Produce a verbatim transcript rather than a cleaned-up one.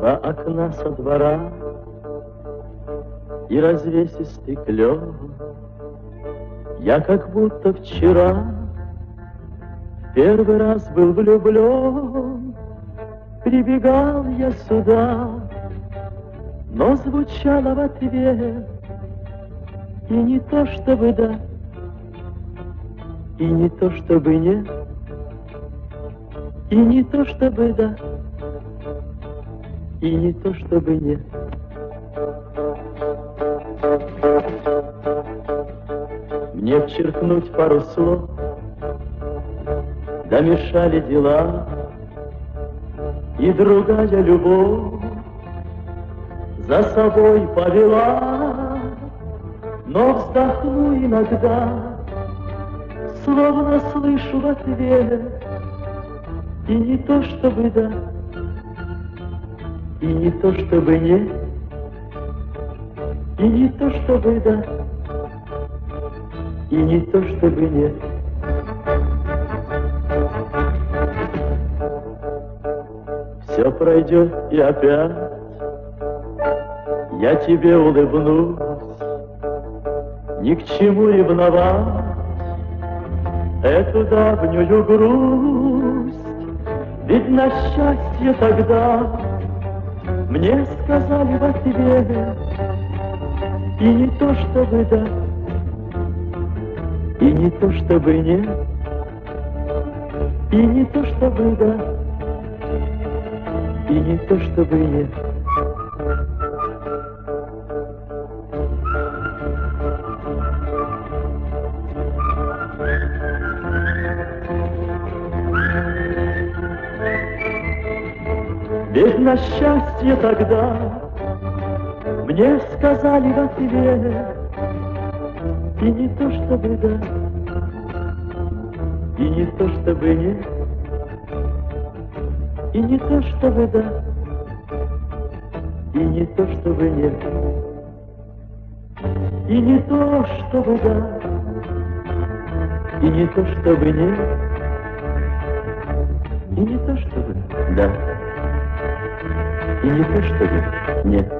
Два окна со двора и развесистый клен. Я как будто вчера в первый раз был влюблен. Прибегал я сюда, но звучало в ответ и не то чтобы да, и не то чтобы нет, и не то чтобы да, и не то чтобы нет. Мне вчеркнуть пару слов, да мешали дела, и другая любовь за собой повела. Но вздохну иногда, словно слышу в ответ и не то чтобы да, и не то чтобы нет, и не то чтобы да, и не то чтобы нет. Все пройдет и опять я тебе улыбнусь. Ни к чему ревновать эту давнюю грусть, ведь на счастье тогда мне сказали в ответ и не то чтобы да, и не то чтобы нет, и не то чтобы да, и не то чтобы нет. Ведь на счастье тогда мне сказали в ответ и не то чтобы да, и не то чтобы нет, и не то чтобы да, и не то чтобы нет, и не то чтобы да, и не то чтобы нет, и не то чтобы да, и не то чтобы нет.